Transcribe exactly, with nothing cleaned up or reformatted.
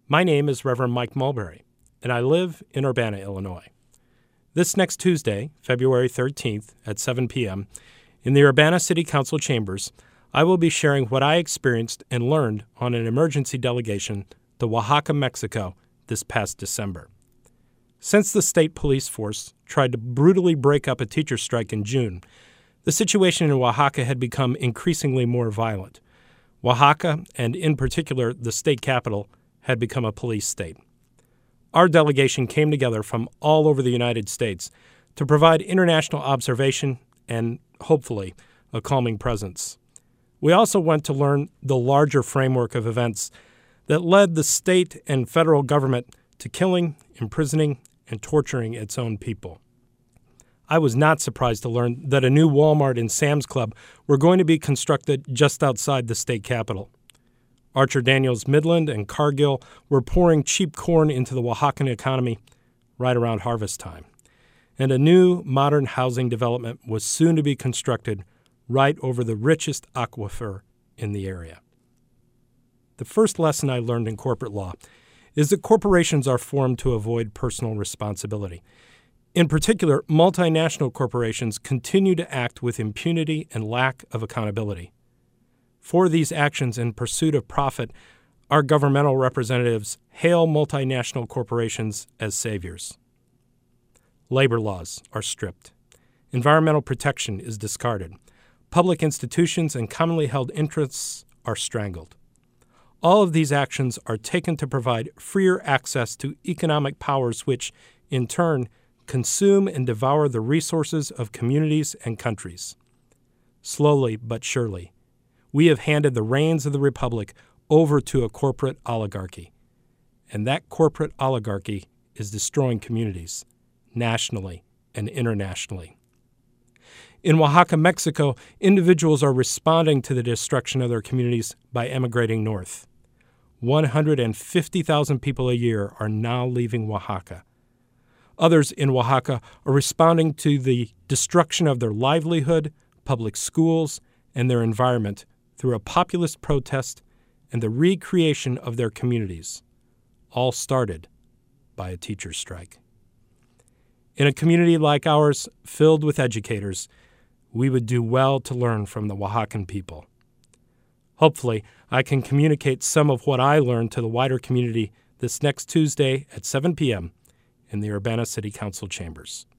My name is Reverend Mike Mulberry, and I live in Urbana, Illinois. This next Tuesday, February thirteenth at seven p.m., in the Urbana City Council chambers, I will be sharing what I experienced and learned on an emergency delegation to Oaxaca, Mexico, this past December. Since the state police force tried to brutally break up a teacher strike in June, the situation in Oaxaca had become increasingly more violent. Oaxaca, and in particular the state capital, had become a police state. Our delegation came together from all over the United States to provide international observation and, hopefully, a calming presence. We also went to learn the larger framework of events that led the state and federal government to killing, imprisoning, and torturing its own people. I was not surprised to learn that a new Walmart and Sam's Club were going to be constructed just outside the state capital. Archer Daniels Midland and Cargill were pouring cheap corn into the Oaxacan economy right around harvest time. And a new, modern housing development was soon to be constructed right over the richest aquifer in the area. The first lesson I learned in corporate law is that corporations are formed to avoid personal responsibility. In particular, multinational corporations continue to act with impunity and lack of accountability. For these actions in pursuit of profit, our governmental representatives hail multinational corporations as saviors. Labor laws are stripped. Environmental protection is discarded. Public institutions and commonly held interests are strangled. All of these actions are taken to provide freer access to economic powers which, in turn, consume and devour the resources of communities and countries. Slowly but surely, we have handed the reins of the republic over to a corporate oligarchy, and that corporate oligarchy is destroying communities, nationally and internationally. In Oaxaca, Mexico, individuals are responding to the destruction of their communities by emigrating north. one hundred fifty thousand people a year are now leaving Oaxaca. Others in Oaxaca are responding to the destruction of their livelihood, public schools, and their environment through a populist protest and the recreation of their communities, all started by a teacher strike. In a community like ours, filled with educators, we would do well to learn from the Oaxacan people. Hopefully, I can communicate some of what I learned to the wider community this next Tuesday at seven p.m. in the Urbana City Council chambers.